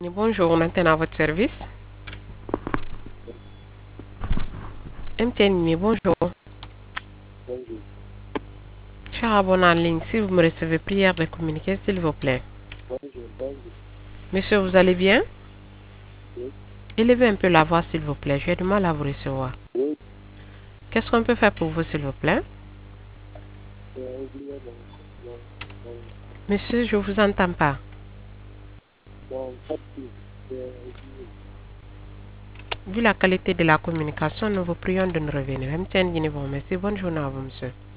Bonjour, maintenant à votre service. MTN, bonjour. Bonjour. Cher abonné en ligne, si vous me recevez, prière de communiquer, s'il vous plaît. Bonjour. Monsieur, vous allez bien? Oui. Élevez un peu la voix, s'il vous plaît. J'ai du mal à vous recevoir. Oui. Qu'est-ce qu'on peut faire pour vous, s'il vous plaît? Oublié Monsieur, je vous entends pas. mon papier. Oublié. Vu la qualité de la communication, nous vous prions de nous revenir. MTN Guinée, bon, merci. Bonne journée à vous, monsieur.